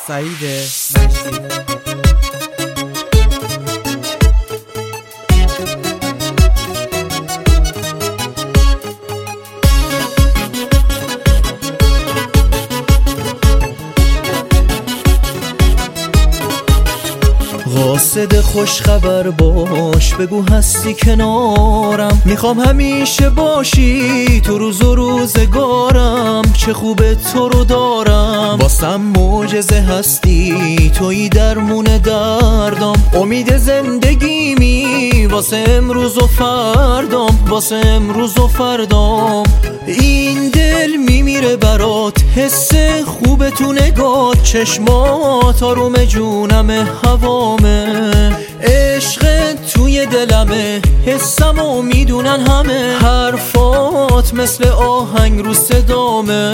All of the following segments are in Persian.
سعید مجدی. قاصد خوش خبر باش، بگو هستی کنارم، میخوام همیشه باشی تو روز و روزگارم. چه خوبه تو رو دارم، واسم معجزه هستی، تویی درمون دردام، امید زندگیمی واسه امروز و فردام، واسه امروز و فردام. این دل میمیره برات، حس خوبه تو نگات، چشمات آروم جونمه، هوامه، عشق توی دلمه، حسمو میدونن همه، حرفات مثل آهنگ رو صدامه.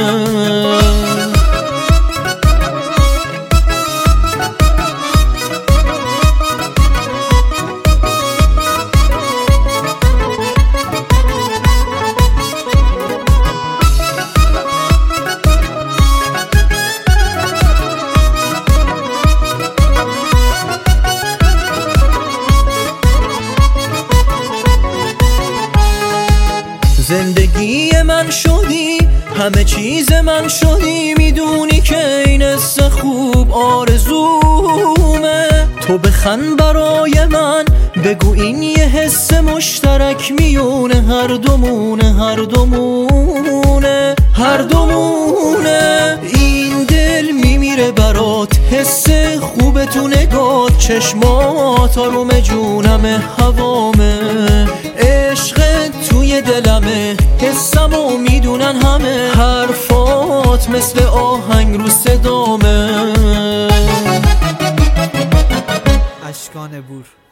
زندگی من شدی، همه چیز من شدی، میدونی که این حس خوب آرزومه. تو بخند برای من، بگو این یه حس مشترک میونه هر دومونه، هر دومونه، هر دومونه. این دل میمیره برات، حس خوبه تو نگات، چشمات آروم جونمه، هوامه، عشق توی دلمه، حسمو میدونن همه، حرفات مثل آهنگ رو صدامه. اشکان بور.